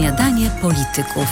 Śniadanie polityków.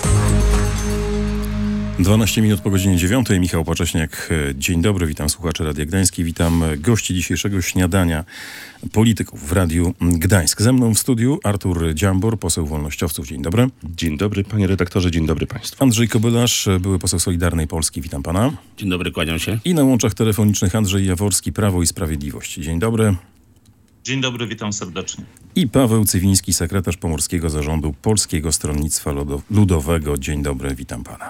12 minut po godzinie 9. Michał Pacześniak. Dzień dobry, witam słuchaczy Radia Gdański, witam gości dzisiejszego śniadania polityków w Radiu Gdańsk. Ze mną w studiu Artur Dziambor, poseł Wolnościowców. Dzień dobry. Dzień dobry, panie redaktorze, dzień dobry państwu. Andrzej Kobylarz, były poseł Solidarnej Polski. Witam pana. Dzień dobry, kłaniam się. I na łączach telefonicznych Andrzej Jaworski, Prawo i Sprawiedliwość. Dzień dobry. Dzień dobry, witam serdecznie. I Paweł Cywiński, sekretarz Pomorskiego Zarządu Polskiego Stronnictwa Ludowego. Dzień dobry, witam pana.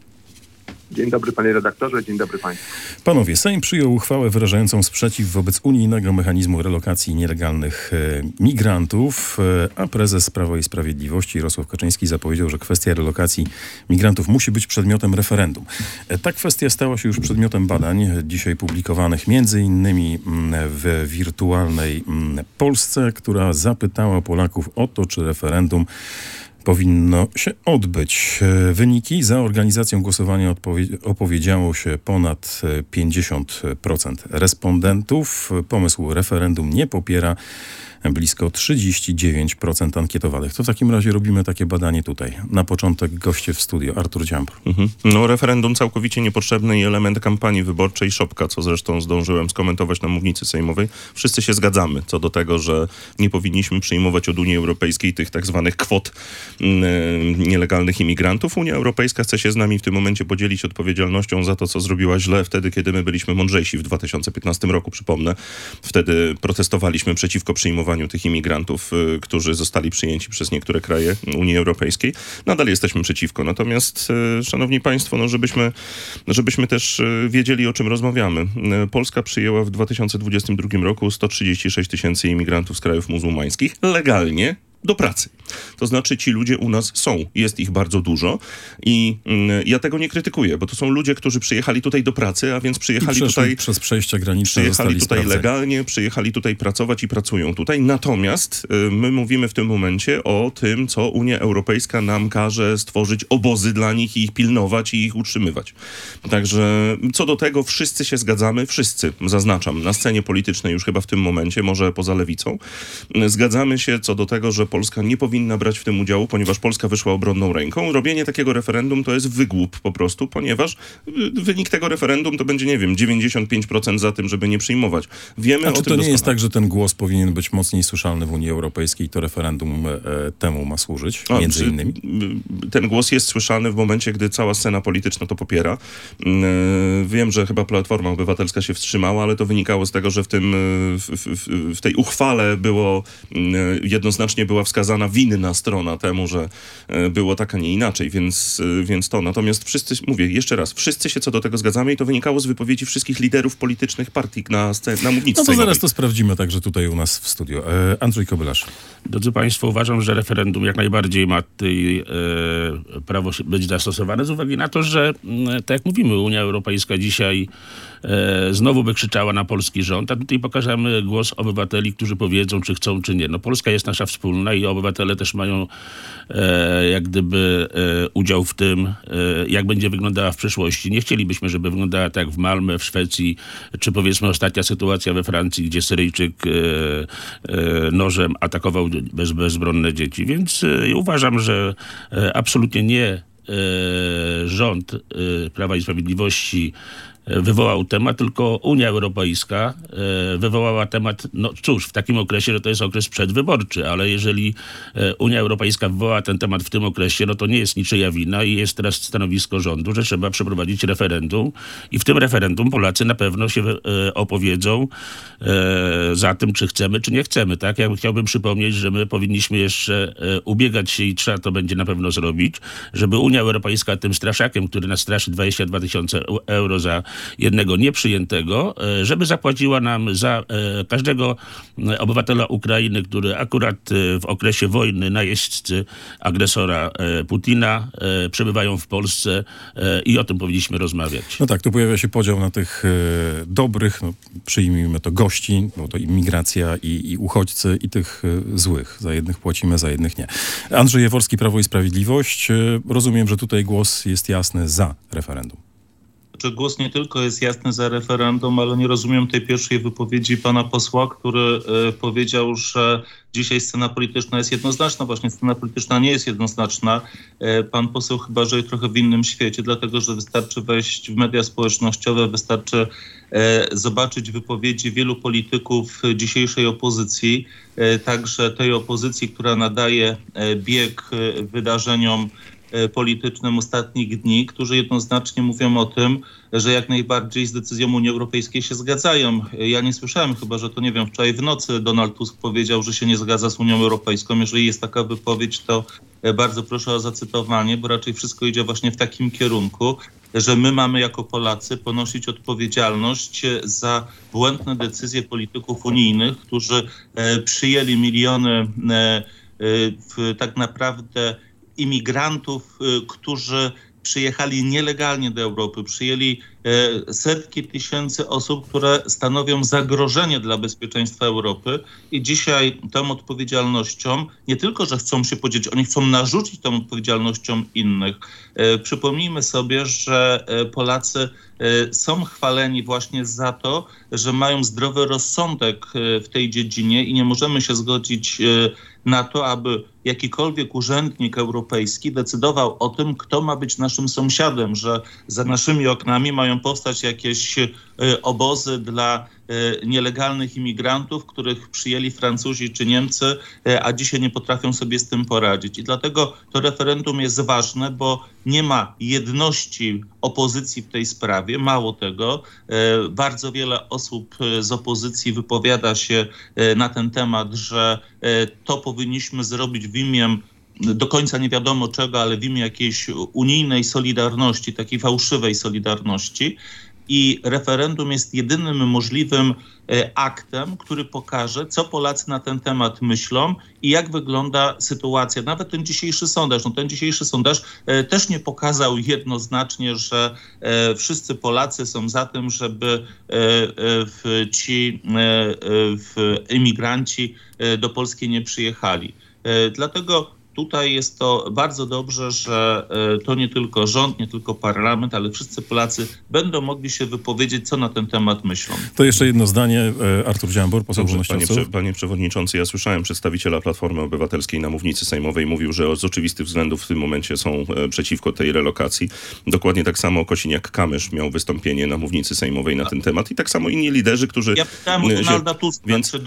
Dzień dobry, panie redaktorze, dzień dobry państwu. Panowie, Sejm przyjął uchwałę wyrażającą sprzeciw wobec unijnego mechanizmu relokacji nielegalnych migrantów, a prezes Prawa i Sprawiedliwości Jarosław Kaczyński zapowiedział, że kwestia relokacji migrantów musi być przedmiotem referendum. Ta kwestia stała się już przedmiotem badań dzisiaj publikowanych między innymi w Wirtualnej Polsce, która zapytała Polaków o to, czy referendum powinno się odbyć. Wyniki: za organizacją głosowania opowiedziało się ponad 50% respondentów. Pomysł referendum nie popiera blisko 39% ankietowanych. To w takim razie robimy takie badanie tutaj. Na początek goście w studio. Artur Dziambor. No, referendum całkowicie niepotrzebny i element kampanii wyborczej, szopka, co zresztą zdążyłem skomentować na mównicy sejmowej. Wszyscy się zgadzamy co do tego, że nie powinniśmy przyjmować od Unii Europejskiej tych tak zwanych kwot nielegalnych imigrantów. Unia Europejska chce się z nami w tym momencie podzielić odpowiedzialnością za to, co zrobiła źle wtedy, kiedy my byliśmy mądrzejsi w 2015 roku, przypomnę. Wtedy protestowaliśmy przeciwko przyjmowaniu tych imigrantów, którzy zostali przyjęci przez niektóre kraje Unii Europejskiej. Nadal jesteśmy przeciwko. Natomiast, szanowni państwo, żebyśmy też wiedzieli, o czym rozmawiamy. Polska przyjęła w 2022 roku 136 tysięcy imigrantów z krajów muzułmańskich legalnie do pracy. To znaczy ci ludzie u nas są. Jest ich bardzo dużo i ja tego nie krytykuję, bo to są ludzie, którzy przyjechali tutaj do pracy, a więc przyjechali tutaj przez przejścia graniczne, przyjechali tutaj sprawdzeni legalnie, przyjechali tutaj pracować i pracują tutaj. Natomiast my mówimy w tym momencie o tym, co Unia Europejska nam każe stworzyć obozy dla nich i ich pilnować i ich utrzymywać. Także co do tego wszyscy się zgadzamy, wszyscy, zaznaczam, na scenie politycznej już chyba w tym momencie, może poza lewicą, zgadzamy się co do tego, że Polska nie powinna brać w tym udziału, ponieważ Polska wyszła obronną ręką. Robienie takiego referendum to jest wygłup po prostu, ponieważ wynik tego referendum to będzie, 95% za tym, żeby nie przyjmować. Wiemy o tym to nie jest tak, że ten głos powinien być mocniej słyszalny w Unii Europejskiej i to referendum temu ma służyć, między innymi? Ten głos jest słyszalny w momencie, gdy cała scena polityczna to popiera. Wiem, że chyba Platforma Obywatelska się wstrzymała, ale to wynikało z tego, że w tej uchwale jednoznacznie była wskazana winna strona temu, że było tak, a nie inaczej, więc to. Natomiast wszyscy, mówię jeszcze raz, wszyscy się co do tego zgadzamy i to wynikało z wypowiedzi wszystkich liderów politycznych partii na mównicy No to sejmowej. zaraz to sprawdzimy także tutaj u nas w studiu. Andrzej Kobylarz. Drodzy państwo, uważam, że referendum jak najbardziej ma tutaj prawo być zastosowane z uwagi na to, że tak jak mówimy, Unia Europejska dzisiaj znowu by krzyczała na polski rząd, a tutaj pokażemy głos obywateli, którzy powiedzą, czy chcą, czy nie. No Polska jest nasza wspólna i obywatele też mają jak gdyby udział w tym, jak będzie wyglądała w przyszłości. Nie chcielibyśmy, żeby wyglądała tak w Malmö, w Szwecji, czy powiedzmy ostatnia sytuacja we Francji, gdzie Syryjczyk nożem atakował bezbronne dzieci. Więc uważam, że absolutnie nie rząd Prawa i Sprawiedliwości wywołał temat, tylko Unia Europejska wywołała temat, no cóż, w takim okresie, że to jest okres przedwyborczy, ale jeżeli Unia Europejska wywołała ten temat w tym okresie, no to nie jest niczyja wina i jest teraz stanowisko rządu, że trzeba przeprowadzić referendum i w tym referendum Polacy na pewno się opowiedzą za tym, czy chcemy, czy nie chcemy, tak? Ja chciałbym przypomnieć, że my powinniśmy jeszcze ubiegać się i trzeba to będzie na pewno zrobić, żeby Unia Europejska tym straszakiem, który nas straszy 22 tysiące euro za jednego nieprzyjętego, żeby zapłaciła nam za każdego obywatela Ukrainy, który akurat w okresie wojny najeźdźcy agresora Putina przebywają w Polsce i o tym powinniśmy rozmawiać. No tak, tu pojawia się podział na tych dobrych, no, przyjmijmy to gości, bo to imigracja i uchodźcy, i tych złych. Za jednych płacimy, za jednych nie. Andrzej Jaworski, Prawo i Sprawiedliwość. Rozumiem, że tutaj głos jest jasny za referendum. że głos nie tylko jest jasny za referendum, ale nie rozumiem tej pierwszej wypowiedzi pana posła, który powiedział, że dzisiaj scena polityczna jest jednoznaczna. Właśnie scena polityczna nie jest jednoznaczna. Pan poseł chyba żyje trochę w innym świecie, dlatego że wystarczy wejść w media społecznościowe, wystarczy zobaczyć wypowiedzi wielu polityków dzisiejszej opozycji, także tej opozycji, która nadaje bieg wydarzeniom politycznym ostatnich dni, którzy jednoznacznie mówią o tym, że jak najbardziej z decyzją Unii Europejskiej się zgadzają. Ja nie słyszałem, chyba że to nie wiem, wczoraj w nocy Donald Tusk powiedział, że się nie zgadza z Unią Europejską. Jeżeli jest taka wypowiedź, to bardzo proszę o zacytowanie, bo raczej wszystko idzie właśnie w takim kierunku, że my mamy jako Polacy ponosić odpowiedzialność za błędne decyzje polityków unijnych, którzy przyjęli miliony tak naprawdę imigrantów, którzy przyjechali nielegalnie do Europy, przyjęli setki tysięcy osób, które stanowią zagrożenie dla bezpieczeństwa Europy i dzisiaj tą odpowiedzialnością nie tylko, że chcą się podzielić, oni chcą narzucić tą odpowiedzialnością innych. Przypomnijmy sobie, że Polacy są chwaleni właśnie za to, że mają zdrowy rozsądek w tej dziedzinie i nie możemy się zgodzić na to, aby jakikolwiek urzędnik europejski decydował o tym, kto ma być naszym sąsiadem, że za naszymi oknami mają powstać jakieś obozy dla nielegalnych imigrantów, których przyjęli Francuzi czy Niemcy, a dzisiaj nie potrafią sobie z tym poradzić. I dlatego to referendum jest ważne, bo nie ma jedności opozycji w tej sprawie. Mało tego, bardzo wiele osób z opozycji wypowiada się na ten temat, że to powinniśmy zrobić w imię do końca nie wiadomo czego, ale w imię jakiejś unijnej solidarności, takiej fałszywej solidarności. I referendum jest jedynym możliwym aktem, który pokaże, co Polacy na ten temat myślą i jak wygląda sytuacja. Nawet ten dzisiejszy sondaż, ten dzisiejszy sondaż też nie pokazał jednoznacznie, że wszyscy Polacy są za tym, żeby ci imigranci do Polski nie przyjechali. Dlatego tutaj jest to bardzo dobrze, że to nie tylko rząd, nie tylko parlament, ale wszyscy Polacy będą mogli się wypowiedzieć, co na ten temat myślą. To jeszcze jedno zdanie. Artur Dziambor, poseł Wolnościowców. Panie przewodniczący, ja słyszałem przedstawiciela Platformy Obywatelskiej na mównicy sejmowej. Mówił, że z oczywistych względów w tym momencie są przeciwko tej relokacji. Dokładnie tak samo Kosiniak-Kamysz miał wystąpienie na mównicy sejmowej na ten temat i tak samo inni liderzy, którzy... Ja pytałem o Donalda Tuska.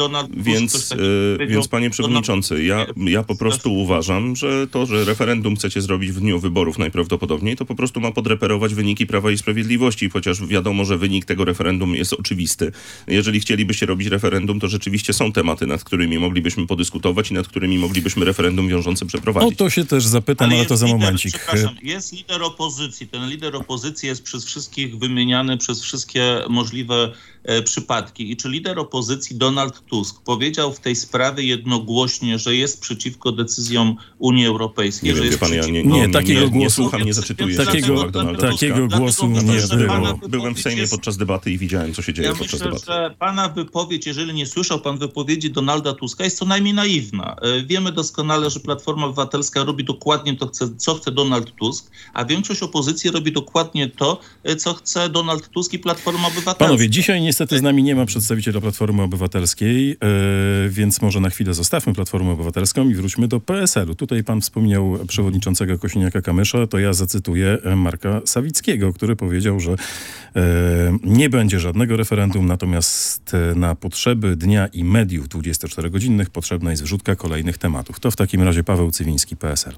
Więc panie przewodniczący, ja po prostu uważam, że to, że referendum chcecie zrobić w dniu wyborów najprawdopodobniej, to po prostu ma podreperować wyniki Prawa i Sprawiedliwości, chociaż wiadomo, że wynik tego referendum jest oczywisty. Jeżeli chcielibyście robić referendum, to rzeczywiście są tematy, nad którymi moglibyśmy podyskutować i nad którymi moglibyśmy referendum wiążące przeprowadzić. O to się też zapytam, ale to za momencik. Przepraszam, jest lider opozycji. Ten lider opozycji jest przez wszystkich wymieniany, przez wszystkie możliwe przypadki. I czy lider opozycji Donald Tusk powiedział w tej sprawie jednogłośnie, że jest przeciwko decyzjom Unii Europejskiej? Nie że wiem, jest pan, nie słucham, nie zaczytuję. Takiego głosu nie było. Byłem w Sejmie podczas debaty i widziałem, co się dzieje podczas debaty. Myślę, że pana wypowiedź, jeżeli nie słyszał pan wypowiedzi Donalda Tuska, jest co najmniej naiwna. Wiemy doskonale, że Platforma Obywatelska robi dokładnie to, co chce Donald Tusk, a większość opozycji robi dokładnie to, co chce Donald Tusk i Platforma Obywatelska. Panowie, dzisiaj niestety z nami nie ma przedstawiciela Platformy Obywatelskiej, więc może na chwilę zostawmy Platformę Obywatelską i wróćmy do PSL-u. Tutaj pan wspomniał przewodniczącego Kosiniaka-Kamysza, to ja zacytuję Marka Sawickiego, który powiedział, że nie będzie żadnego referendum, natomiast na potrzeby dnia i mediów 24-godzinnych potrzebna jest wrzutka kolejnych tematów. To w takim razie Paweł Cywiński, PSL.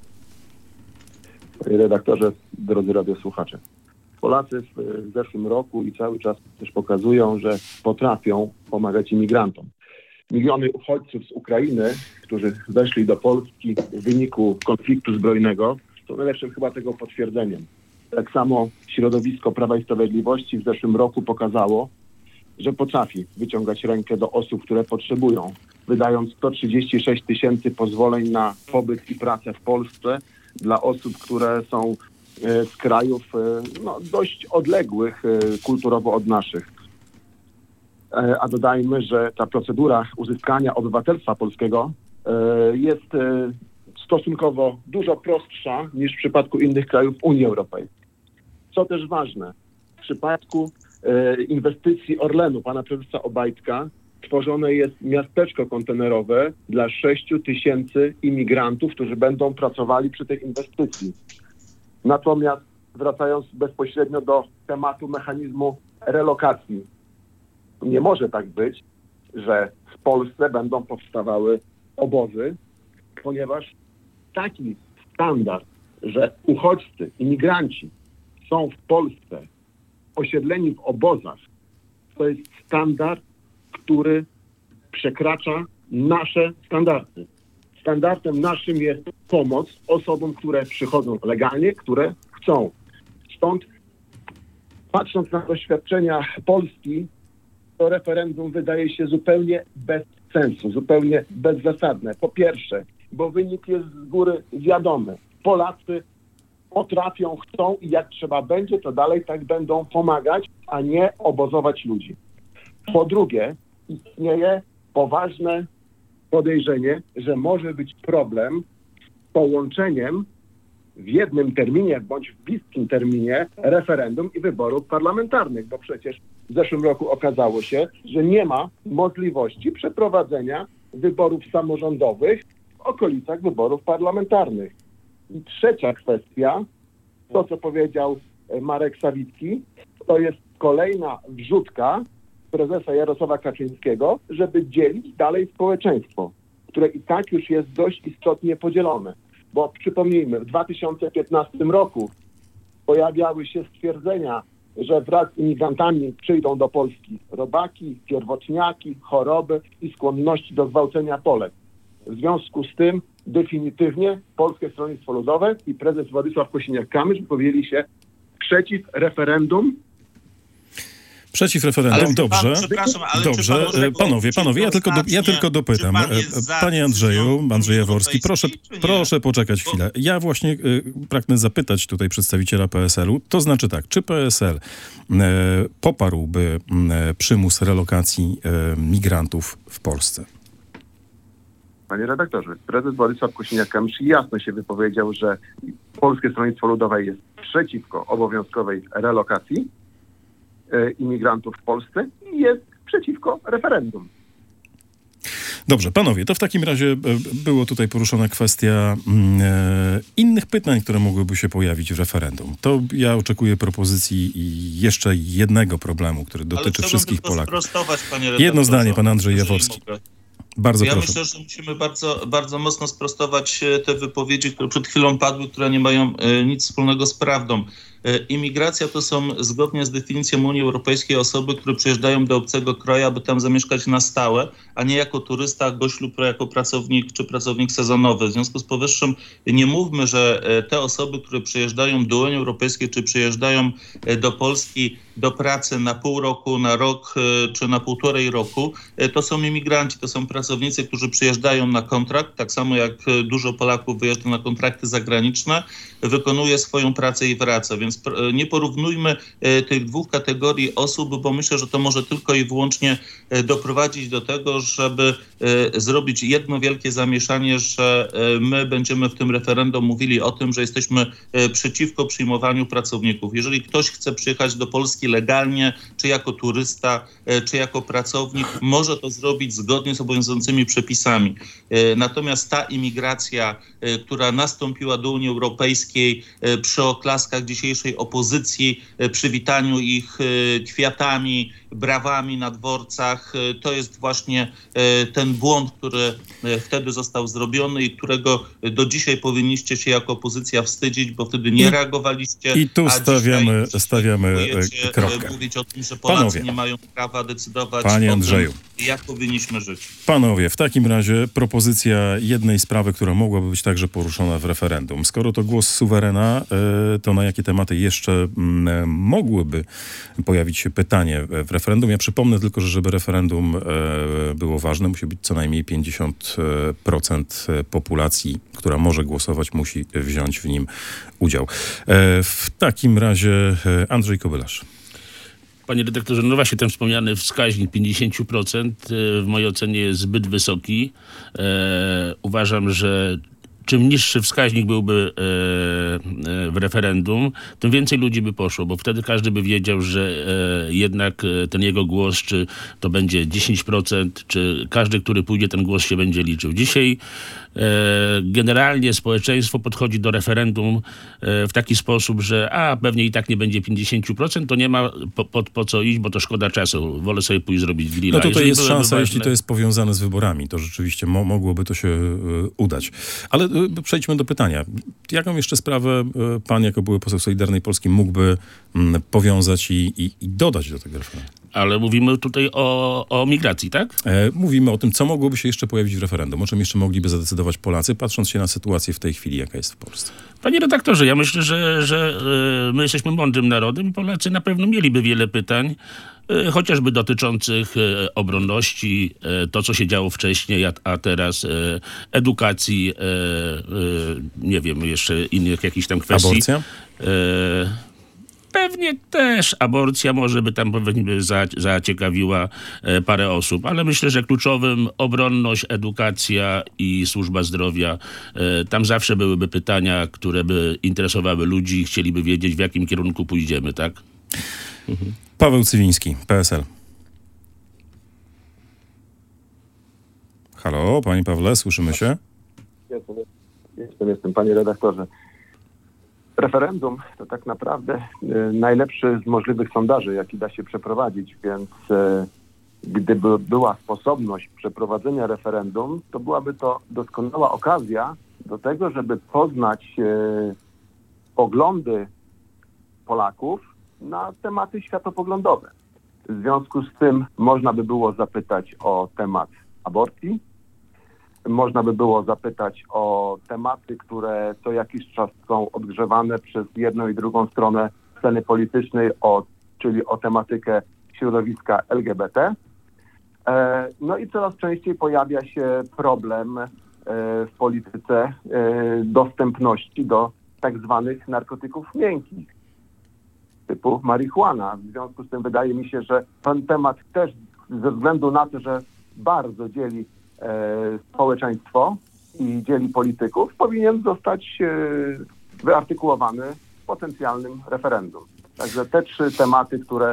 Panie redaktorze, drodzy radiosłuchacze. Polacy w zeszłym roku i cały czas też pokazują, że potrafią pomagać imigrantom. Miliony uchodźców z Ukrainy, którzy weszli do Polski w wyniku konfliktu zbrojnego, są najlepszym chyba tego potwierdzeniem. Tak samo środowisko Prawa i Sprawiedliwości w zeszłym roku pokazało, że potrafi wyciągać rękę do osób, które potrzebują, wydając 136 000 pozwoleń na pobyt i pracę w Polsce dla osób, które są z krajów dość odległych kulturowo od naszych. A dodajmy, że ta procedura uzyskania obywatelstwa polskiego jest stosunkowo dużo prostsza niż w przypadku innych krajów Unii Europejskiej. Co też ważne, w przypadku inwestycji Orlenu, pana prezesa Obajtka, tworzone jest miasteczko kontenerowe dla 6 000 imigrantów, którzy będą pracowali przy tej inwestycji. Natomiast wracając bezpośrednio do tematu mechanizmu relokacji, nie może tak być, że w Polsce będą powstawały obozy, ponieważ taki standard, że uchodźcy, imigranci są w Polsce osiedleni w obozach, to jest standard, który przekracza nasze standardy. Standardem naszym jest pomoc osobom, które przychodzą legalnie, które chcą. Stąd, patrząc na doświadczenia Polski, to referendum wydaje się zupełnie bez sensu, zupełnie bezzasadne. Po pierwsze, bo wynik jest z góry wiadomy. Polacy potrafią, chcą i jak trzeba będzie, to dalej tak będą pomagać, a nie obozować ludzi. Po drugie, istnieje poważne podejrzenie, że może być problem z połączeniem w jednym terminie bądź w bliskim terminie referendum i wyborów parlamentarnych, bo przecież w zeszłym roku okazało się, że nie ma możliwości przeprowadzenia wyborów samorządowych w okolicach wyborów parlamentarnych. I trzecia kwestia, to co powiedział Marek Sawicki, to jest kolejna wrzutka prezesa Jarosława Kaczyńskiego, żeby dzielić dalej społeczeństwo, które i tak już jest dość istotnie podzielone. Bo przypomnijmy, w 2015 roku pojawiały się stwierdzenia, że wraz z imigrantami przyjdą do Polski robaki, pierwotniaki, choroby i skłonności do gwałcenia Polek. W związku z tym definitywnie Polskie Stronnictwo Ludowe i prezes Władysław Kosiniak-Kamysz wypowiedzieli się przeciw referendum. Przeciw referendum, dobrze. Dobrze, panowie, ja tylko dopytam. Panie Andrzej Jaworski, proszę poczekać chwilę. Ja właśnie pragnę zapytać tutaj przedstawiciela PSL-u, to znaczy tak, czy PSL poparłby przymus relokacji migrantów w Polsce? Panie redaktorze, prezes Władysław Kosiniak-Kamysz jasno się wypowiedział, że Polskie Stronnictwo Ludowe jest przeciwko obowiązkowej relokacji imigrantów w Polsce i jest przeciwko referendum. Dobrze, panowie, to w takim razie było tutaj poruszona kwestia innych pytań, które mogłyby się pojawić w referendum. To ja oczekuję propozycji i jeszcze jednego problemu, który dotyczy wszystkich Polaków. Jedno zdanie, pan Andrzej Jaworski. Bardzo proszę. Myślę, że musimy bardzo mocno sprostować te wypowiedzi, które przed chwilą padły, które nie mają nic wspólnego z prawdą. Imigracja to są, zgodnie z definicją Unii Europejskiej, osoby, które przyjeżdżają do obcego kraju, aby tam zamieszkać na stałe, a nie jako turysta, gość lub jako pracownik czy pracownik sezonowy. W związku z powyższym nie mówmy, że te osoby, które przyjeżdżają do Unii Europejskiej czy przyjeżdżają do Polski do pracy na pół roku, na rok czy na 1,5 roku, to są imigranci, to są pracownicy, którzy przyjeżdżają na kontrakt, tak samo jak dużo Polaków wyjeżdża na kontrakty zagraniczne, wykonuje swoją pracę i wraca. Więc nie porównujmy tych dwóch kategorii osób, bo myślę, że to może tylko i wyłącznie doprowadzić do tego, żeby zrobić jedno wielkie zamieszanie, że my będziemy w tym referendum mówili o tym, że jesteśmy przeciwko przyjmowaniu pracowników. Jeżeli ktoś chce przyjechać do Polski legalnie, czy jako turysta, czy jako pracownik, może to zrobić zgodnie z obowiązującymi przepisami. Natomiast ta imigracja, która nastąpiła do Unii Europejskiej przy oklaskach dzisiejszej opozycji, przywitaniu ich kwiatami, brawami na dworcach, to jest właśnie ten błąd, który wtedy został zrobiony i którego do dzisiaj powinniście się jako opozycja wstydzić, bo wtedy nie reagowaliście. I tu stawiamy kropkę. Mówić o tym, że Polacy nie mają prawa decydować Panie o Andrzeju. tym, jak powinniśmy żyć. Panowie, w takim razie propozycja jednej sprawy, która mogłaby być także poruszona w referendum. Skoro to głos suwerena, to na jakie tematy jeszcze mogłyby pojawić się pytanie w referendum? Ja przypomnę tylko, że żeby referendum było ważne, musi być co najmniej 50% populacji, która może głosować, musi wziąć w nim udział. W takim razie Andrzej Kobylarz. Panie redaktorze, no właśnie ten wspomniany wskaźnik 50% w mojej ocenie jest zbyt wysoki. Uważam, że czym niższy wskaźnik byłby w referendum, tym więcej ludzi by poszło, bo wtedy każdy by wiedział, że jednak ten jego głos, czy to będzie 10%, czy każdy, który pójdzie, ten głos się będzie liczył. Dzisiaj generalnie społeczeństwo podchodzi do referendum w taki sposób, że pewnie i tak nie będzie 50%, to nie ma po co iść, bo to szkoda czasu. Wolę sobie pójść zrobić grilla. No tutaj jest szansa, jeśli to jest powiązane z wyborami, to rzeczywiście mogłoby to się udać. Ale przejdźmy do pytania. Jaką jeszcze sprawę pan, jako były poseł Solidarnej Polski, mógłby powiązać i dodać do tego referendum? Ale mówimy tutaj o migracji, tak? Mówimy o tym, co mogłoby się jeszcze pojawić w referendum, o czym jeszcze mogliby zadecydować Polacy, patrząc się na sytuację w tej chwili, jaka jest w Polsce. Panie redaktorze, ja myślę, że my jesteśmy mądrym narodem i Polacy na pewno mieliby wiele pytań, chociażby dotyczących obronności, to co się działo wcześniej, a teraz edukacji, nie wiem, jeszcze innych jakichś tam kwestii. Aborcja? Pewnie też aborcja może by tam zaciekawiła parę osób, ale myślę, że kluczowym obronność, edukacja i służba zdrowia. Tam zawsze byłyby pytania, które by interesowały ludzi i chcieliby wiedzieć, w jakim kierunku pójdziemy, tak? Paweł Cywiński, PSL. Halo, panie Pawle, słyszymy się? Jestem, panie redaktorze. Referendum to tak naprawdę najlepszy z możliwych sondaży, jaki da się przeprowadzić, więc gdyby była sposobność przeprowadzenia referendum, to byłaby to doskonała okazja do tego, żeby poznać poglądy Polaków na tematy światopoglądowe. W związku z tym można by było zapytać o temat aborcji, można by było zapytać o tematy, które co jakiś czas są odgrzewane przez jedną i drugą stronę sceny politycznej, czyli o tematykę środowiska LGBT. No i coraz częściej pojawia się problem w polityce dostępności do tak zwanych narkotyków miękkich, typu marihuana. W związku z tym wydaje mi się, że ten temat też ze względu na to, że bardzo dzieli społeczeństwo i dzieli polityków, powinien zostać wyartykułowany w potencjalnym referendum. Także te trzy tematy, które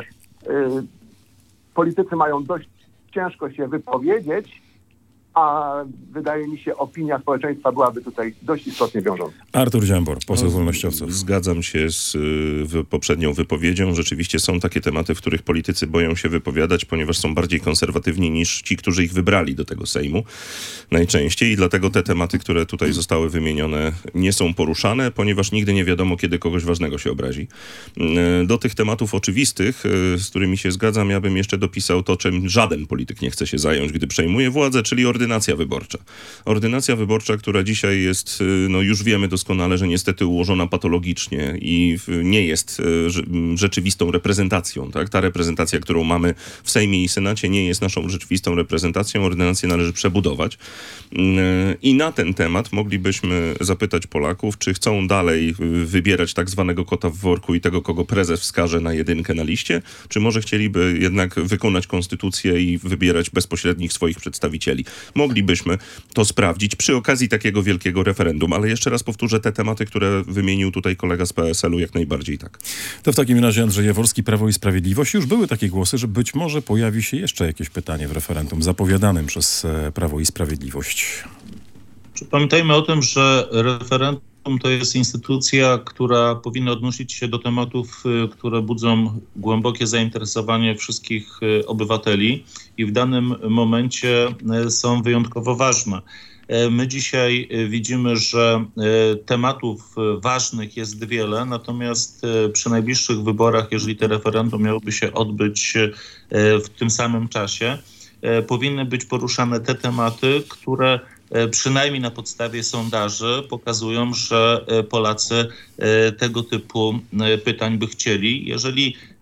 politycy mają dość ciężko się wypowiedzieć, a wydaje mi się, opinia społeczeństwa byłaby tutaj dość istotnie wiążąca. Artur Dziambor, poseł Wolnościowców. Zgadzam się z poprzednią wypowiedzią. Rzeczywiście są takie tematy, w których politycy boją się wypowiadać, ponieważ są bardziej konserwatywni niż ci, którzy ich wybrali do tego Sejmu najczęściej i dlatego te tematy, które tutaj zostały wymienione, nie są poruszane, ponieważ nigdy nie wiadomo, kiedy kogoś ważnego się obrazi. Do tych tematów oczywistych, z którymi się zgadzam, ja bym jeszcze dopisał to, czym żaden polityk nie chce się zająć, gdy przejmuje władzę, czyli ordynacja wyborcza. Ordynacja wyborcza, która dzisiaj jest, no już wiemy doskonale, że niestety ułożona patologicznie i nie jest rzeczywistą reprezentacją. Tak? Ta reprezentacja, którą mamy w Sejmie i Senacie, nie jest naszą rzeczywistą reprezentacją. Ordynację należy przebudować. I na ten temat moglibyśmy zapytać Polaków, czy chcą dalej wybierać tak zwanego kota w worku i tego, kogo prezes wskaże na jedynkę na liście, czy może chcieliby jednak wykonać konstytucję i wybierać bezpośrednich swoich przedstawicieli. Moglibyśmy to sprawdzić przy okazji takiego wielkiego referendum, ale jeszcze raz powtórzę, te tematy, które wymienił tutaj kolega z PSL-u, jak najbardziej tak. To w takim razie Andrzej Jaworski, Prawo i Sprawiedliwość. Już były takie głosy, że być może pojawi się jeszcze jakieś pytanie w referendum zapowiadanym przez Prawo i Sprawiedliwość. Pamiętajmy o tym, że referendum to jest instytucja, która powinna odnosić się do tematów, które budzą głębokie zainteresowanie wszystkich obywateli i w danym momencie są wyjątkowo ważne. My dzisiaj widzimy, że tematów ważnych jest wiele, natomiast przy najbliższych wyborach, jeżeli te referendum miałoby się odbyć w tym samym czasie, powinny być poruszane te tematy, które przynajmniej na podstawie sondaży pokazują, że Polacy tego typu pytań by chcieli. Jeżeli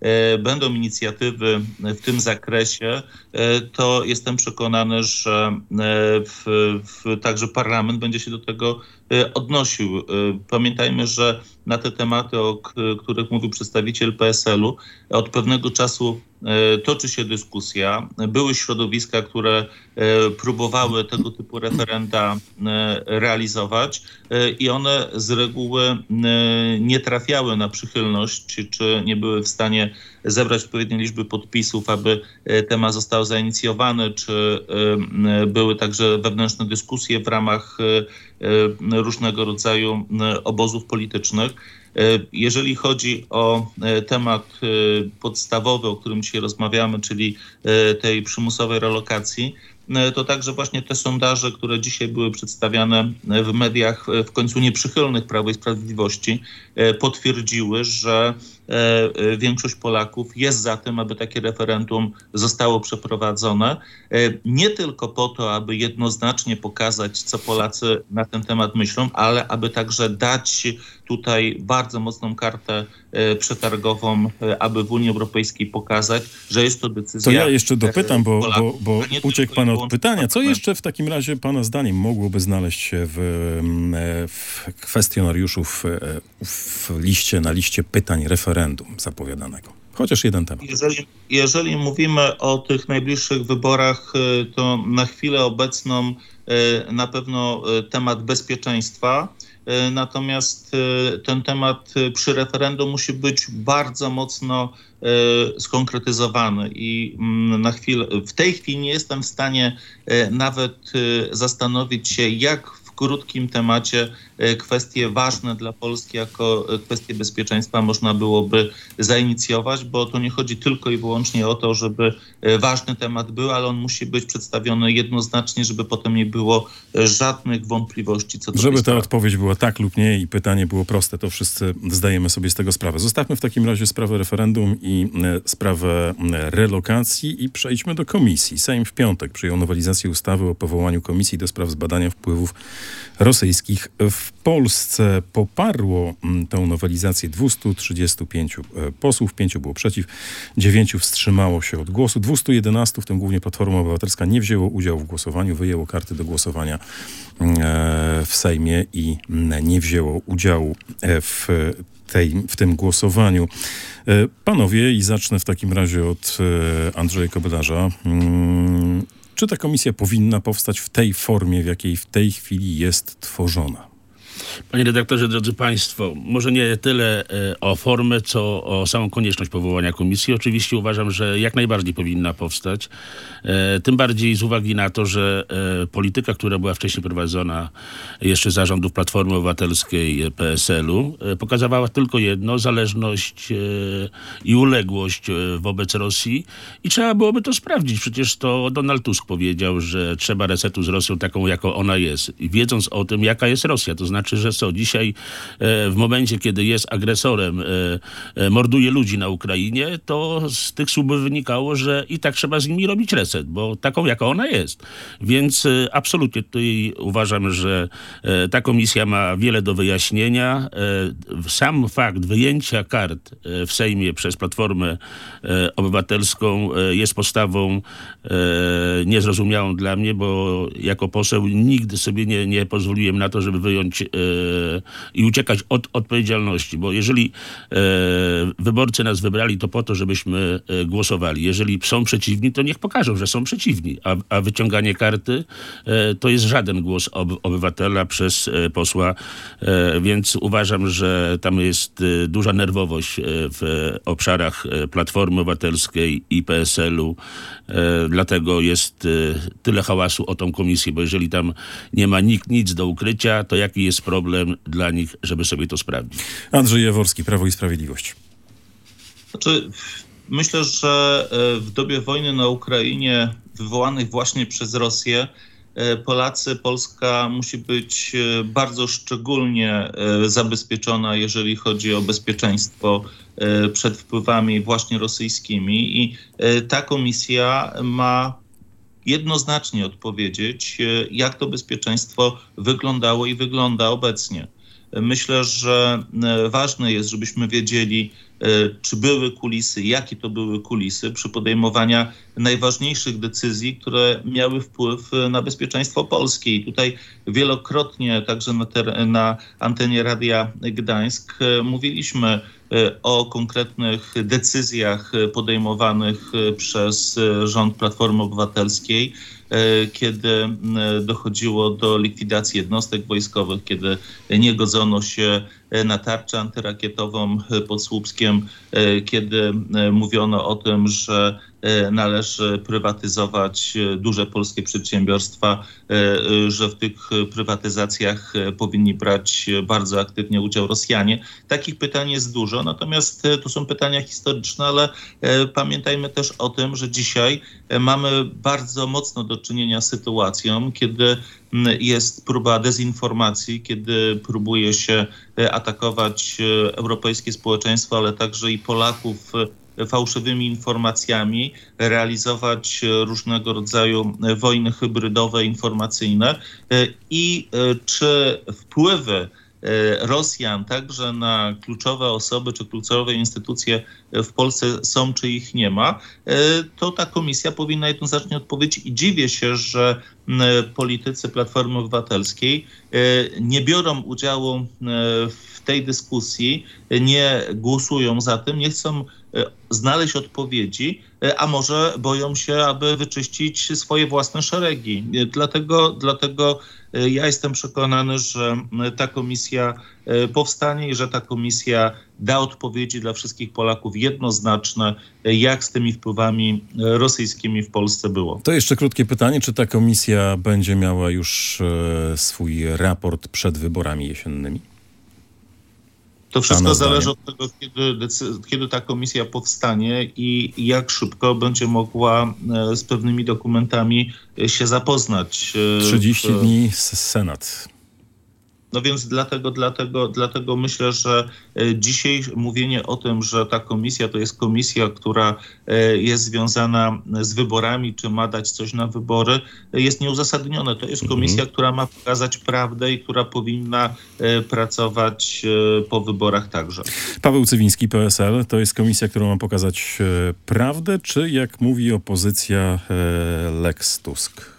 będą inicjatywy w tym zakresie, to jestem przekonany, że także parlament będzie się do tego odnosił. Pamiętajmy, że na te tematy, o których mówił przedstawiciel PSL-u, od pewnego czasu toczy się dyskusja. Były środowiska, które próbowały tego typu referenda realizować i one z reguły nie trafiały na przychylność, czy nie były w stanie zebrać odpowiedniej liczby podpisów, aby temat został zainicjowany, czy były także wewnętrzne dyskusje w ramach różnego rodzaju obozów politycznych. Jeżeli chodzi o temat podstawowy, o którym dzisiaj rozmawiamy, czyli tej przymusowej relokacji, to także właśnie te sondaże, które dzisiaj były przedstawiane w mediach w końcu nieprzychylnych Prawu i Sprawiedliwości, potwierdziły, że większość Polaków jest za tym, aby takie referendum zostało przeprowadzone. Nie tylko po to, aby jednoznacznie pokazać, co Polacy na ten temat myślą, ale aby także dać tutaj bardzo mocną kartę przetargową, aby w Unii Europejskiej pokazać, że jest to decyzja... To ja jeszcze dopytam, bo uciekł pan od pytania. Co jeszcze w takim razie pana zdaniem mogłoby znaleźć się w kwestionariuszu na liście pytań referendum zapowiadanego? Chociaż jeden temat. Jeżeli mówimy o tych najbliższych wyborach, to na chwilę obecną na pewno temat bezpieczeństwa. Natomiast ten temat przy referendum musi być bardzo mocno skonkretyzowany i w tej chwili nie jestem w stanie nawet zastanowić się, jak w krótkim temacie kwestie ważne dla Polski jako kwestie bezpieczeństwa można byłoby zainicjować, bo to nie chodzi tylko i wyłącznie o to, żeby ważny temat był, ale on musi być przedstawiony jednoznacznie, żeby potem nie było żadnych wątpliwości co do tej Żeby ta sprawy. odpowiedź była tak lub nie i pytanie było proste, to wszyscy zdajemy sobie z tego sprawę. Zostawmy w takim razie sprawę referendum i sprawę relokacji i przejdźmy do komisji. Sejm w piątek przyjął nowelizację ustawy o powołaniu Komisji do spraw zbadania wpływów rosyjskich w Polsce. Poparło tę nowelizację 235 posłów, 5 było przeciw, 9 wstrzymało się od głosu. 211, w tym głównie Platforma Obywatelska, nie wzięło udziału w głosowaniu, wyjęło karty do głosowania w Sejmie i nie wzięło udziału w tym głosowaniu. Panowie, i zacznę w takim razie od Andrzeja Kobylarza. Czy ta komisja powinna powstać w tej formie, w jakiej w tej chwili jest tworzona? Panie redaktorze, drodzy państwo, może nie tyle o formę, co o samą konieczność powołania komisji. Oczywiście uważam, że jak najbardziej powinna powstać. Tym bardziej z uwagi na to, że polityka, która była wcześniej prowadzona jeszcze za rządów Platformy Obywatelskiej, PSL-u, pokazywała tylko jedno: zależność i uległość wobec Rosji. I trzeba byłoby to sprawdzić. Przecież to Donald Tusk powiedział, że trzeba resetu z Rosją taką, jaką ona jest. I wiedząc o tym, jaka jest Rosja, to znaczy, że dzisiaj w momencie, kiedy jest agresorem, morduje ludzi na Ukrainie, to z tych słów wynikało, że i tak trzeba z nimi robić reset, bo taką, jaka ona jest. Więc absolutnie tutaj uważam, że ta komisja ma wiele do wyjaśnienia. Sam fakt wyjęcia kart w Sejmie przez Platformę Obywatelską jest postawą niezrozumiałą dla mnie, bo jako poseł nigdy sobie nie pozwoliłem na to, żeby wyjąć i uciekać od odpowiedzialności, bo jeżeli wyborcy nas wybrali, to po to, żebyśmy głosowali. Jeżeli są przeciwni, to niech pokażą, że są przeciwni, a wyciąganie karty to jest żaden głos obywatela przez posła, więc uważam, że tam jest duża nerwowość w obszarach Platformy Obywatelskiej i PSL-u, dlatego jest tyle hałasu o tą komisję, bo jeżeli tam nie ma nikt nic do ukrycia, to jaki jest problem dla nich, żeby sobie to sprawdzić? Andrzej Jaworski, Prawo i Sprawiedliwość. Myślę, że w dobie wojny na Ukrainie wywołanej właśnie przez Rosję Polska musi być bardzo szczególnie zabezpieczona, jeżeli chodzi o bezpieczeństwo przed wpływami właśnie rosyjskimi i ta komisja ma jednoznacznie odpowiedzieć, jak to bezpieczeństwo wyglądało i wygląda obecnie. Myślę, że ważne jest, żebyśmy wiedzieli, czy były kulisy, jakie to były kulisy przy podejmowaniu najważniejszych decyzji, które miały wpływ na bezpieczeństwo Polski. I tutaj wielokrotnie, także na antenie Radia Gdańsk, mówiliśmy o konkretnych decyzjach podejmowanych przez rząd Platformy Obywatelskiej, kiedy dochodziło do likwidacji jednostek wojskowych, kiedy nie godzono się na tarczę antyrakietową pod Słupskiem, kiedy mówiono o tym, że należy prywatyzować duże polskie przedsiębiorstwa, że w tych prywatyzacjach powinni brać bardzo aktywnie udział Rosjanie. Takich pytań jest dużo, natomiast to są pytania historyczne, ale pamiętajmy też o tym, że dzisiaj mamy bardzo mocno do czynienia z sytuacją, kiedy jest próba dezinformacji, kiedy próbuje się atakować europejskie społeczeństwo, ale także i Polaków fałszywymi informacjami, realizować różnego rodzaju wojny hybrydowe, informacyjne i czy wpływy Rosjan także na kluczowe osoby czy kluczowe instytucje w Polsce są, czy ich nie ma, to ta komisja powinna jednoznacznie odpowiedzieć i dziwię się, że politycy Platformy Obywatelskiej nie biorą udziału w tej dyskusji, nie głosują za tym, nie chcą znaleźć odpowiedzi, a może boją się, aby wyczyścić swoje własne szeregi. Dlatego ja jestem przekonany, że ta komisja powstanie i że ta komisja da odpowiedzi dla wszystkich Polaków jednoznaczne, jak z tymi wpływami rosyjskimi w Polsce było. To jeszcze krótkie pytanie, czy ta komisja będzie miała już swój raport przed wyborami jesiennymi? To wszystko zależy od tego, kiedy ta komisja powstanie i jak szybko będzie mogła z pewnymi dokumentami się zapoznać. 30 dni Senat. No więc dlatego myślę, że dzisiaj mówienie o tym, że ta komisja to jest komisja, która jest związana z wyborami, czy ma dać coś na wybory, jest nieuzasadnione. To jest komisja, która ma pokazać prawdę i która powinna pracować po wyborach także. Paweł Cywiński, PSL, to jest komisja, która ma pokazać prawdę, czy jak mówi opozycja, Lex Tusk?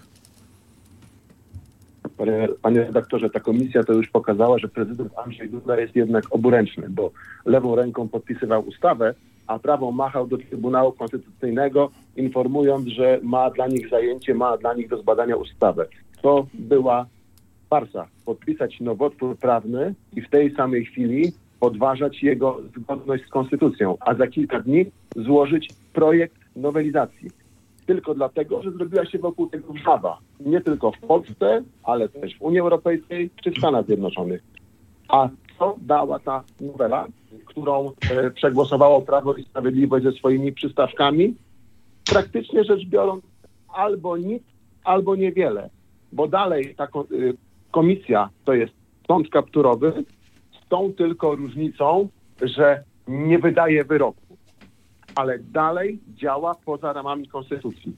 Panie redaktorze, ta komisja to już pokazała, że prezydent Andrzej Duda jest jednak oburęczny, bo lewą ręką podpisywał ustawę, a prawą machał do Trybunału Konstytucyjnego, informując, że ma dla nich zajęcie, ma dla nich do zbadania ustawę. To była farsa. Podpisać nowotwór prawny i w tej samej chwili podważać jego zgodność z konstytucją, a za kilka dni złożyć projekt nowelizacji. Tylko dlatego, że zrobiła się wokół tego wrzawa. Nie tylko w Polsce, ale też w Unii Europejskiej czy w Stanach Zjednoczonych. A co dała ta nowela, którą przegłosowało Prawo i Sprawiedliwość ze swoimi przystawkami? Praktycznie rzecz biorąc, albo nic, albo niewiele. Bo dalej ta komisja to jest sąd kapturowy z tą tylko różnicą, że nie wydaje wyroku, ale dalej działa poza ramami konstytucji.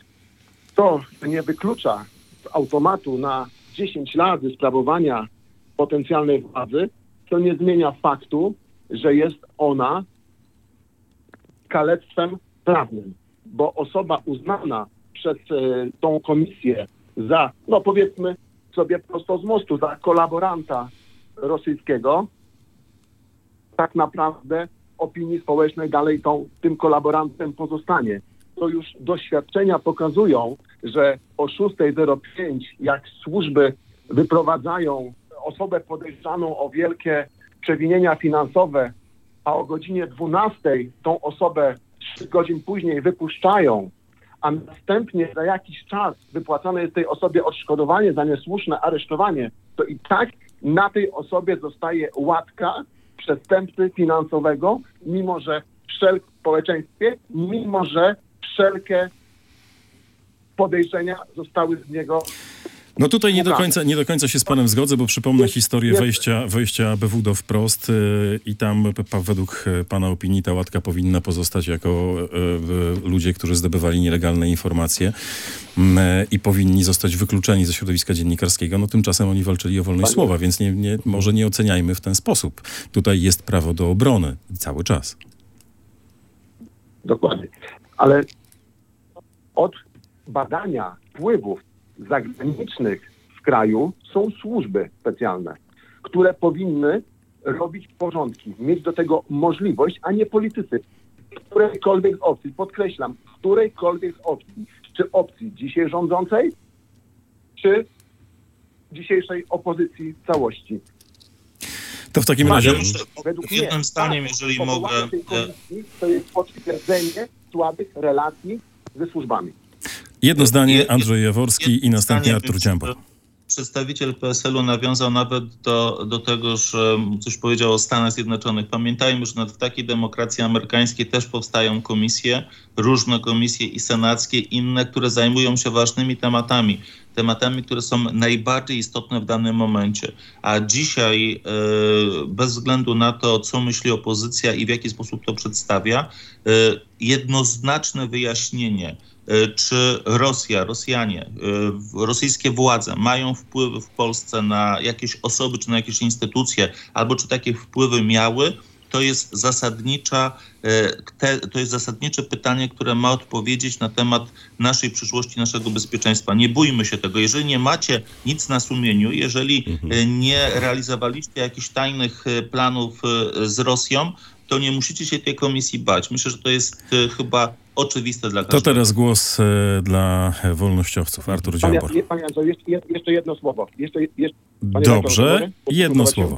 To nie wyklucza z automatu na 10 lat sprawowania potencjalnej władzy, to nie zmienia faktu, że jest ona kalectwem prawnym, bo osoba uznana przez tą komisję za, no powiedzmy sobie prosto z mostu, za kolaboranta rosyjskiego, tak naprawdę opinii społecznej dalej tym kolaborantem pozostanie. To już doświadczenia pokazują, że o 6:05, jak służby wyprowadzają osobę podejrzaną o wielkie przewinienia finansowe, a o godzinie 12:00 tą osobę 3 godzin później wypuszczają, a następnie za jakiś czas wypłacane jest tej osobie odszkodowanie za niesłuszne aresztowanie, to i tak na tej osobie zostaje łatka przestępcy finansowego, mimo że w społeczeństwie, mimo że wszelkie podejrzenia zostały z niego No tutaj nie do końca się z panem zgodzę, bo przypomnę historię wejścia ABW do Wprost i tam według pana opinii ta łatka powinna pozostać jako ludzie, którzy zdobywali nielegalne informacje i powinni zostać wykluczeni ze środowiska dziennikarskiego. No tymczasem oni walczyli o wolność słowa, więc może nie oceniajmy w ten sposób. Tutaj jest prawo do obrony cały czas. Dokładnie. Ale od badania wpływów zagranicznych w kraju są służby specjalne, które powinny robić porządki, mieć do tego możliwość, a nie politycy. Którejkolwiek opcji, podkreślam, którejkolwiek opcji, czy opcji dzisiaj rządzącej, czy dzisiejszej opozycji w całości. To w takim razie... Jednym zdaniem, jeżeli mogę... To jest potwierdzenie słabych relacji ze służbami. Jedno zdanie, Andrzej Jaworski i następnie Artur Dziambor. Przedstawiciel PSL-u nawiązał nawet do tego, że coś powiedział o Stanach Zjednoczonych. Pamiętajmy, że w takiej demokracji amerykańskiej też powstają komisje, różne komisje i senackie, inne, które zajmują się ważnymi tematami, które są najbardziej istotne w danym momencie. A dzisiaj, bez względu na to, co myśli opozycja i w jaki sposób to przedstawia, jednoznaczne wyjaśnienie, czy Rosjanie, rosyjskie władze mają wpływy w Polsce na jakieś osoby, czy na jakieś instytucje, albo czy takie wpływy miały, to jest zasadnicze pytanie, które ma odpowiedzieć na temat naszej przyszłości, naszego bezpieczeństwa. Nie bójmy się tego. Jeżeli nie macie nic na sumieniu, jeżeli nie realizowaliście jakichś tajnych planów z Rosją, to nie musicie się tej komisji bać. Myślę, że to jest chyba oczywiste dla każdego. To teraz głos dla wolnościowców. Artur Dziambor. Panie Andrzej, jeszcze jedno słowo. Dobrze, jedno słowo.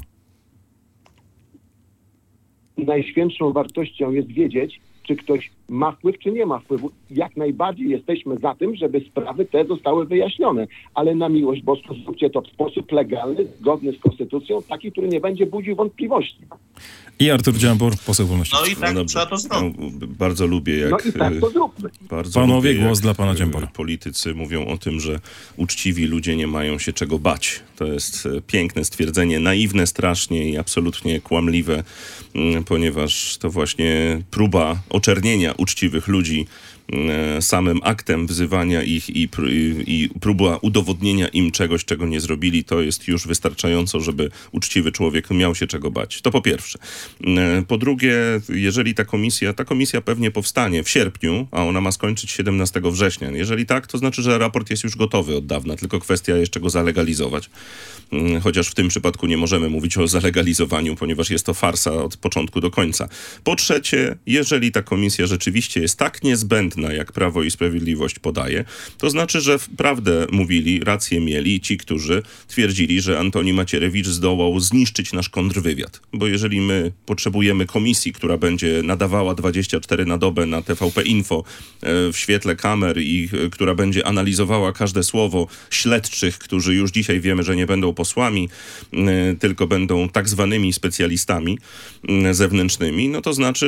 Najświętszą wartością jest wiedzieć, czy ktoś ma wpływ, czy nie ma wpływu. Jak najbardziej jesteśmy za tym, żeby sprawy te zostały wyjaśnione. Ale na miłość boską zróbcie to w sposób legalny, zgodny z konstytucją, taki, który nie będzie budził wątpliwości. I Artur Dziambor, poseł wolnościowców. No i tak trzeba to zrobić. Bardzo lubię, jak... No i tak to zróbmy. Panowie, głos dla pana Dziambora. Politycy mówią o tym, że uczciwi ludzie nie mają się czego bać. To jest piękne stwierdzenie, naiwne strasznie i absolutnie kłamliwe, ponieważ to właśnie próba oczernienia uczciwych ludzi samym aktem wzywania ich i próba udowodnienia im czegoś, czego nie zrobili, to jest już wystarczająco, żeby uczciwy człowiek miał się czego bać. To po pierwsze. Po drugie, jeżeli ta komisja pewnie powstanie w sierpniu, a ona ma skończyć 17 września. Jeżeli tak, to znaczy, że raport jest już gotowy od dawna, tylko kwestia jeszcze go zalegalizować. Chociaż w tym przypadku nie możemy mówić o zalegalizowaniu, ponieważ jest to farsa od początku do końca. Po trzecie, jeżeli ta komisja rzeczywiście jest tak niezbędna, jak Prawo i Sprawiedliwość podaje, to znaczy, że prawdę mówili, rację mieli ci, którzy twierdzili, że Antoni Macierewicz zdołał zniszczyć nasz kontrwywiad. Bo jeżeli my potrzebujemy komisji, która będzie nadawała 24 na dobę na TVP Info w świetle kamer i która będzie analizowała każde słowo śledczych, którzy już dzisiaj wiemy, że nie będą posłami, tylko będą tak zwanymi specjalistami zewnętrznymi, no to znaczy,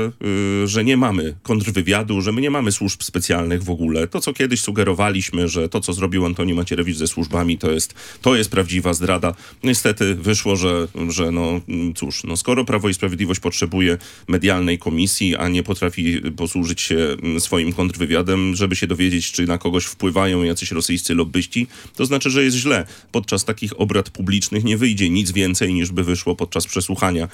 że nie mamy kontrwywiadu, że my nie mamy służb specjalnych w ogóle. To, co kiedyś sugerowaliśmy, że to, co zrobił Antoni Macierewicz ze służbami, to jest prawdziwa zdrada. Niestety wyszło, że no cóż, no skoro Prawo i Sprawiedliwość potrzebuje medialnej komisji, a nie potrafi posłużyć się swoim kontrwywiadem, żeby się dowiedzieć, czy na kogoś wpływają jacyś rosyjscy lobbyści, to znaczy, że jest źle. Podczas takich obrad publicznych nie wyjdzie nic więcej, niż by wyszło podczas przesłuchania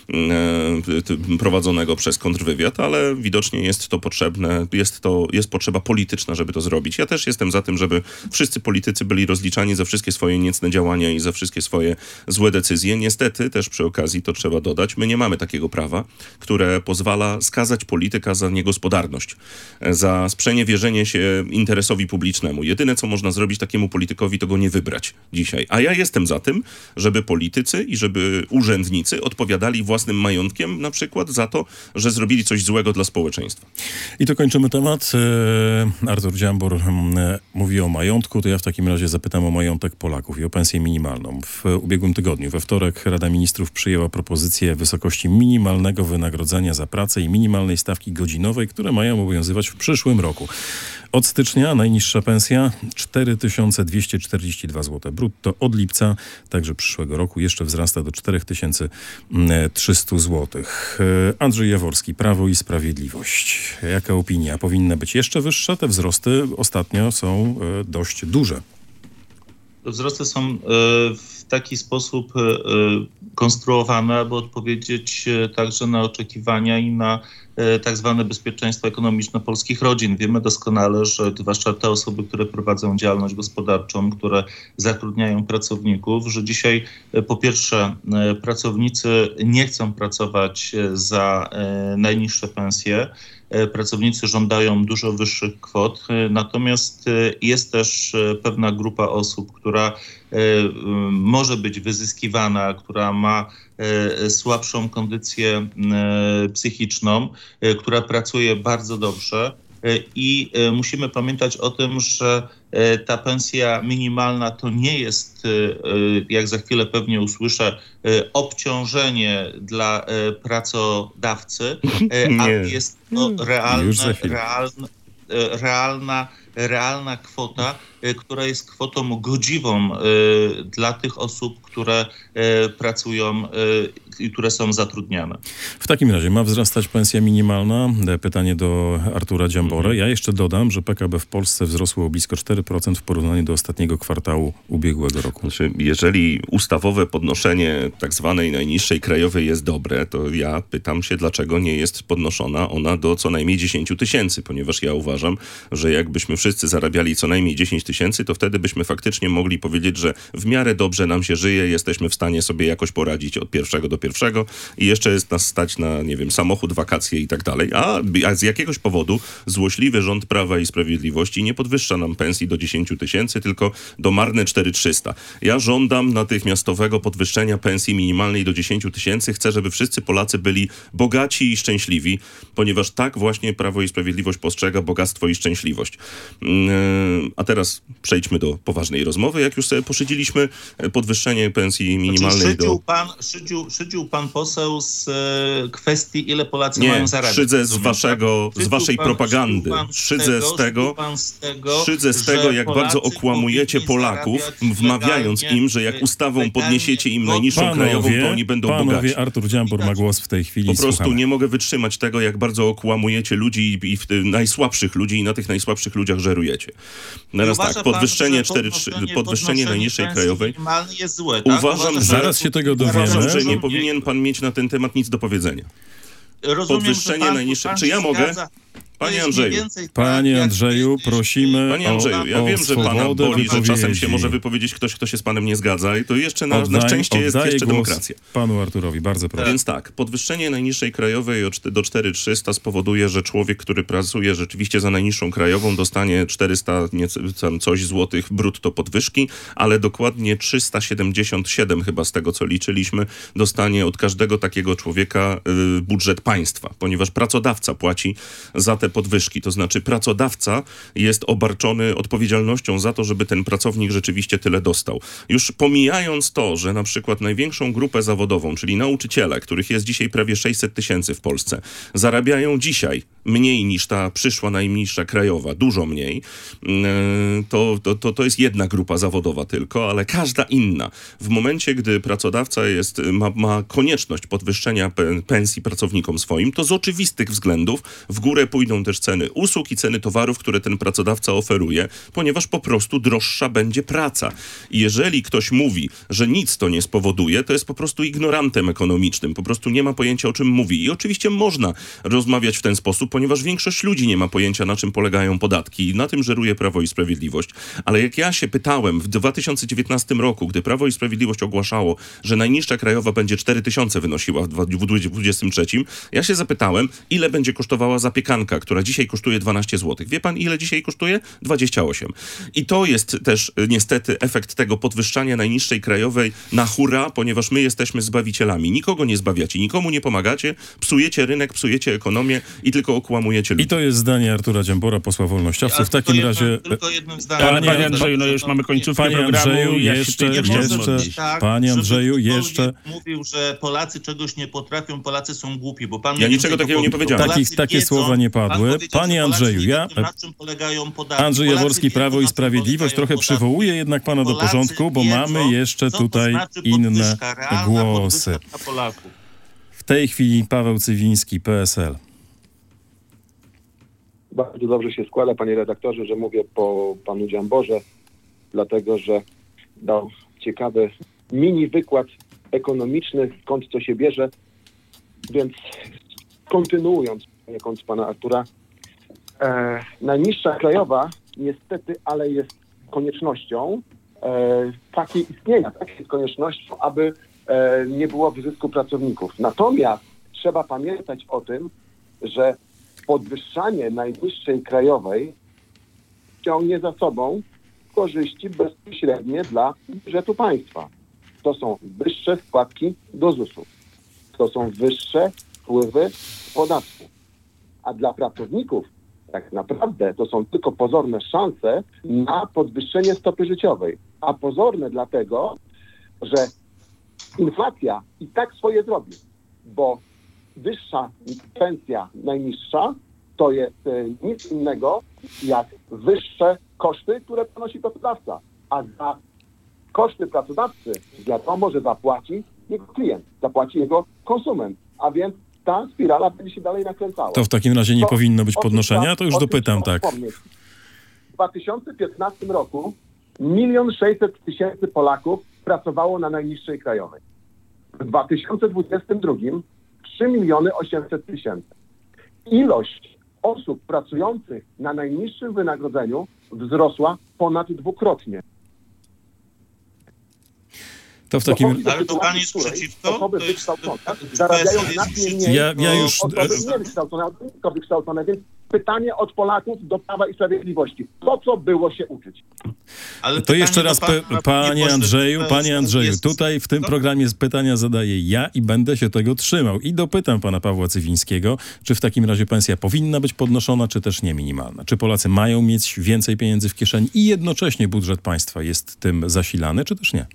prowadzonego przez kontrwywiad, ale widocznie jest to potrzebne, jest potrzeba polityczna, żeby to zrobić. Ja też jestem za tym, żeby wszyscy politycy byli rozliczani za wszystkie swoje niecne działania i za wszystkie swoje złe decyzje. Niestety, też przy okazji to trzeba dodać, my nie mamy takiego prawa, które pozwala skazać polityka za niegospodarność, za sprzeniewierzenie się interesowi publicznemu. Jedyne, co można zrobić takiemu politykowi, to go nie wybrać dzisiaj. A ja jestem za tym, żeby politycy i żeby urzędnicy odpowiadali własnym majątkiem na przykład za to, że zrobili coś złego dla społeczeństwa. I to kończymy temat. Artur Dziambor mówi o majątku, to ja w takim razie zapytam o majątek Polaków i o pensję minimalną. W ubiegłym tygodniu, we wtorek, Rada Ministrów przyjęła propozycję wysokości minimalnego wynagrodzenia za pracę i minimalnej stawki godzinowej, które mają obowiązywać w przyszłym roku. Od stycznia najniższa pensja 4242 zł brutto. Od lipca, także przyszłego roku, jeszcze wzrasta do 4300 zł. Andrzej Jaworski, Prawo i Sprawiedliwość. Jaka opinia? Powinna być jeszcze wyższa? Te wzrosty ostatnio są dość duże. Wzrosty są w taki sposób konstruowane, aby odpowiedzieć także na oczekiwania i na tak zwane bezpieczeństwo ekonomiczne polskich rodzin. Wiemy doskonale, że zwłaszcza te osoby, które prowadzą działalność gospodarczą, które zatrudniają pracowników, że dzisiaj po pierwsze pracownicy nie chcą pracować za najniższe pensje. Pracownicy żądają dużo wyższych kwot, natomiast jest też pewna grupa osób, która może być wyzyskiwana, która ma słabszą kondycję psychiczną, która pracuje bardzo dobrze. I musimy pamiętać o tym, że ta pensja minimalna to nie jest, jak za chwilę pewnie usłyszę, obciążenie dla pracodawcy, ale jest to realna kwota, która jest kwotą godziwą dla tych osób, które pracują i które są zatrudniane. W takim razie ma wzrastać pensja minimalna? Pytanie do Artura Dziambory. Ja jeszcze dodam, że PKB w Polsce wzrosło o blisko 4% w porównaniu do ostatniego kwartału ubiegłego roku. Znaczy, jeżeli ustawowe podnoszenie tak zwanej najniższej krajowej jest dobre, to ja pytam się, dlaczego nie jest podnoszona ona do co najmniej 10 000, ponieważ ja uważam, że jakbyśmy wszyscy zarabiali co najmniej 10 000, to wtedy byśmy faktycznie mogli powiedzieć, że w miarę dobrze nam się żyje, jesteśmy w stanie sobie jakoś poradzić od pierwszego do pierwszego i jeszcze jest nas stać na, nie wiem, samochód, wakacje i tak dalej. A z jakiegoś powodu złośliwy rząd Prawa i Sprawiedliwości nie podwyższa nam pensji do 10 000, tylko do marne 4300. Ja żądam natychmiastowego podwyższenia pensji minimalnej do 10 000. Chcę, żeby wszyscy Polacy byli bogaci i szczęśliwi, ponieważ tak właśnie Prawo i Sprawiedliwość postrzega bogactwo i szczęśliwość. A teraz przejdźmy do poważnej rozmowy. Jak już sobie poszydziliśmy, podwyższenie pensji minimalnej szydził pan poseł z kwestii, ile Polacy mają zarabiać. Szydzę z waszej propagandy. Szydzę z tego, jak bardzo okłamujecie Polaków, wmawiając im, że jak ustawą podniesiecie im najniższą krajową, to oni będą bogaci. Artur Dziambor ma głos w tej chwili. Po prostu Słuchamy. nie mogę wytrzymać tego, jak bardzo okłamujecie ludzi i najsłabszych ludzi i na tych najsłabszych ludziach żerujecie. Teraz tak, podwyższenie najniższej krajowej. Jest złe, tak? Zaraz się tego dowiemy. Uważam, że nie powinien pan mieć na ten temat nic do powiedzenia. Podwyższenie najniższej. Czy ja mogę? Panie Andrzeju, prosimy Panie Andrzeju, ja wiem, że pana boli, że czasem się może wypowiedzieć ktoś, kto się z panem nie zgadza i to jeszcze na szczęście jest jeszcze demokracja. Panu Arturowi, bardzo proszę. Więc tak, podwyższenie najniższej krajowej do 4300 spowoduje, że człowiek, który pracuje rzeczywiście za najniższą krajową, dostanie 400 coś złotych brutto podwyżki, ale dokładnie 377 chyba z tego, co liczyliśmy, dostanie od każdego takiego człowieka budżet państwa, ponieważ pracodawca płaci za te podwyżki, to znaczy pracodawca jest obarczony odpowiedzialnością za to, żeby ten pracownik rzeczywiście tyle dostał. Już pomijając to, że na przykład największą grupę zawodową, czyli nauczyciele, których jest dzisiaj prawie 600 000 w Polsce, zarabiają dzisiaj mniej niż ta przyszła najniższa krajowa, dużo mniej, to jest jedna grupa zawodowa tylko, ale każda inna. W momencie, gdy pracodawca ma konieczność podwyższenia pensji pracownikom swoim, to z oczywistych względów w górę pójdą też ceny usług i ceny towarów, które ten pracodawca oferuje, ponieważ po prostu droższa będzie praca. I jeżeli ktoś mówi, że nic to nie spowoduje, to jest po prostu ignorantem ekonomicznym, po prostu nie ma pojęcia, o czym mówi. I oczywiście można rozmawiać w ten sposób, ponieważ większość ludzi nie ma pojęcia, na czym polegają podatki i na tym żeruje Prawo i Sprawiedliwość. Ale jak ja się pytałem w 2019 roku, gdy Prawo i Sprawiedliwość ogłaszało, że najniższa krajowa będzie 4000 wynosiła w 2023, ja się zapytałem, ile będzie kosztowała zapiekanka, która dzisiaj kosztuje 12 zł. Wie pan, ile dzisiaj kosztuje? 28. I to jest też niestety efekt tego podwyższania najniższej krajowej na hura, ponieważ my jesteśmy zbawicielami. Nikogo nie zbawiacie, nikomu nie pomagacie, psujecie rynek, psujecie ekonomię i tylko okłamujecie ludzi. I to jest zdanie Artura Dziambora, posła wolnościowców. W takim razie... Tylko jednym zdaniem. Panie Andrzeju, no już mamy końcówkę Panie programu. Andrzeju, panie Andrzeju, jeszcze... Mówił, że Polacy czegoś nie potrafią, Polacy są głupi, bo pan... Ja niczego takiego nie powiedziałem. Takie słowa nie padły. Panie Andrzeju, Andrzej Jaworski, Prawo i Sprawiedliwość, trochę przywołuje jednak pana do porządku, bo mamy jeszcze tutaj inne głosy. W tej chwili Paweł Cywiński, PSL. Bardzo dobrze się składa, panie redaktorze, że mówię po panu Dziamborze, dlatego że dał ciekawy mini wykład ekonomiczny, skąd to się bierze. Więc kontynuując poniekąd pana Artura, najniższa krajowa niestety, ale jest koniecznością takiej istnienia, takiej koniecznością, aby nie było wyzysku pracowników. Natomiast trzeba pamiętać o tym, że podwyższanie najniższej krajowej ciągnie za sobą korzyści bezpośrednie dla budżetu państwa. To są wyższe składki do ZUS-u. To są wyższe wpływy z podatku. A dla pracowników tak naprawdę to są tylko pozorne szanse na podwyższenie stopy życiowej. A pozorne dlatego, że inflacja i tak swoje zrobi, bo wyższa pensja najniższa to jest nic innego jak wyższe koszty, które ponosi pracodawca. A za koszty pracodawcy wiadomo, że zapłaci jego klient, zapłaci jego konsument. A więc ta spirala będzie się dalej nakręcała. To w takim razie nie powinno być podnoszenia? To już dopytam, tak. W 2015 roku 1 600 000 Polaków pracowało na najniższej krajowej. W 2022 3 800 000. Ilość osób pracujących na najniższym wynagrodzeniu wzrosła ponad dwukrotnie. To w takim... Ale to pan jest przeciwko? Osoby wykształcone zarabiają znacznie mniej. Ja już... Osoby niewykształcone, tylko wykształcone, więc pytanie od Polaków do Prawa i Sprawiedliwości. Po co było się uczyć? Ale to jeszcze raz, panie Andrzeju, tutaj w tym programie pytania zadaję ja i będę się tego trzymał. I dopytam pana Pawła Cywińskiego, czy w takim razie pensja powinna być podnoszona, czy też nie minimalna? Czy Polacy mają mieć więcej pieniędzy w kieszeni i jednocześnie budżet państwa jest tym zasilany, czy też nie?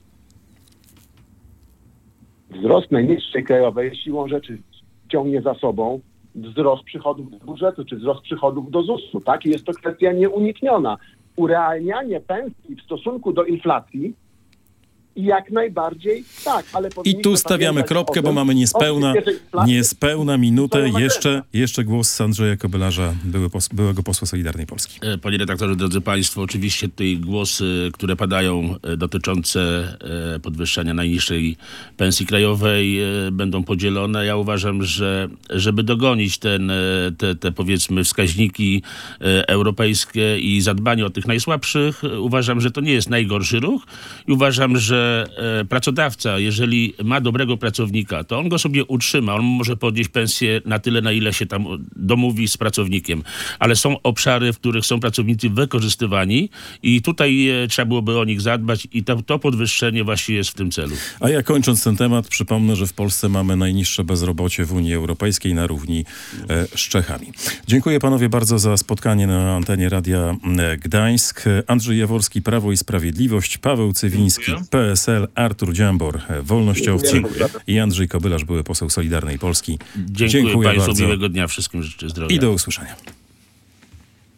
Wzrost najniższej krajowej siłą rzeczy ciągnie za sobą wzrost przychodów do budżetu, czy wzrost przychodów do ZUS-u, tak? I jest to kwestia nieunikniona. Urealnianie pensji w stosunku do inflacji jak najbardziej tak, ale... I tu stawiamy kropkę, bo mamy niespełna minutę. Jeszcze głos Andrzeja Kobylarza, byłego posła Solidarnej Polski. Panie redaktorze, drodzy państwo, oczywiście tutaj głosy, które padają dotyczące podwyższania najniższej pensji krajowej będą podzielone. Ja uważam, że żeby dogonić te powiedzmy wskaźniki europejskie i zadbanie o tych najsłabszych, uważam, że to nie jest najgorszy ruch i uważam, że pracodawca, jeżeli ma dobrego pracownika, to on go sobie utrzyma, on może podnieść pensję na tyle, na ile się tam domówi z pracownikiem. Ale są obszary, w których są pracownicy wykorzystywani i tutaj trzeba byłoby o nich zadbać i to podwyższenie właśnie jest w tym celu. A ja kończąc ten temat, przypomnę, że w Polsce mamy najniższe bezrobocie w Unii Europejskiej na równi z Czechami. Dziękuję panowie bardzo za spotkanie na antenie Radia Gdańsk. Andrzej Jaworski, Prawo i Sprawiedliwość, Paweł Cywiński, PSL, Artur Dziambor, Wolnościowcy i Andrzej Kobylarz, były poseł Solidarnej Polski. Dziękuję państwu, miłego dnia wszystkim, życzę zdrowia. I do usłyszenia.